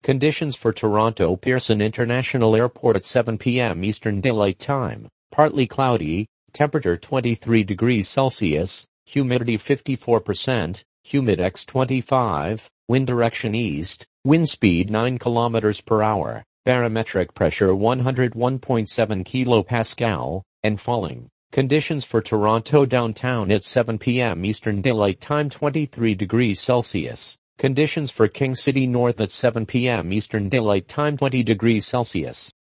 Conditions for Toronto Pearson International Airport at 7 p.m. Eastern Daylight Time. Partly cloudy, temperature 23 degrees Celsius, humidity 54%, humidex 25, wind direction east, wind speed 9 kilometers per hour, barometric pressure 101.7 kilopascal, and falling. Conditions for Toronto downtown at 7 p.m. Eastern Daylight Time 23 degrees Celsius. Conditions for King City North at 7 p.m. Eastern Daylight Time 20 degrees Celsius.